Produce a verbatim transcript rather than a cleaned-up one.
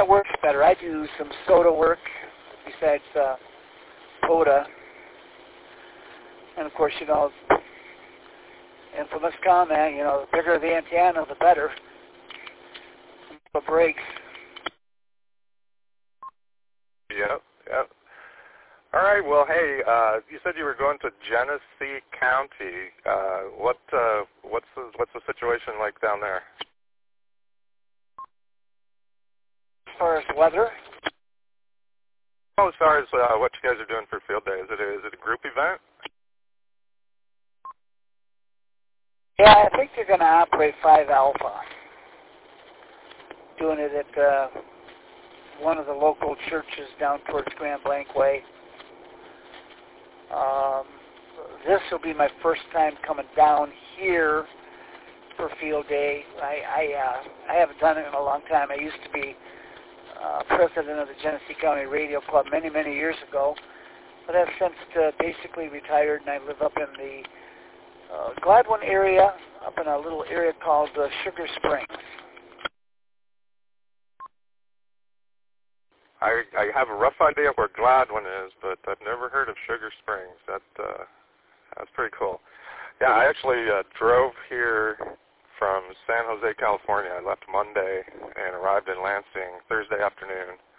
it works better. I do some soda work besides uh, POTA. And, of course, you know, infamous comment, you know, the bigger the antenna, the better. The breaks. Yep, yep. All right, well, hey, uh, you said you were going to Genesee County. Uh, what, uh, what's the, what's the situation like down there? As far as weather? Oh, as far as uh, what you guys are doing for field day, is it a, is it a group event? Yeah, I think they're going to operate five Alpha. Doing it at uh, one of the local churches down towards Grand Blanc Way. Um, this will be my first time coming down here for field day. I I, uh, I haven't done it in a long time. I used to be uh, president of the Genesee County Radio Club many, many years ago, but I've since uh, basically retired, and I live up in the uh, Gladwin area, up in a little area called uh, Sugar Springs. I, I have a rough idea of where Gladwin is, but I've never heard of Sugar Springs. That uh, that's pretty cool. Yeah, I actually uh, drove here from San Jose, California. I left Monday and arrived in Lansing Thursday afternoon.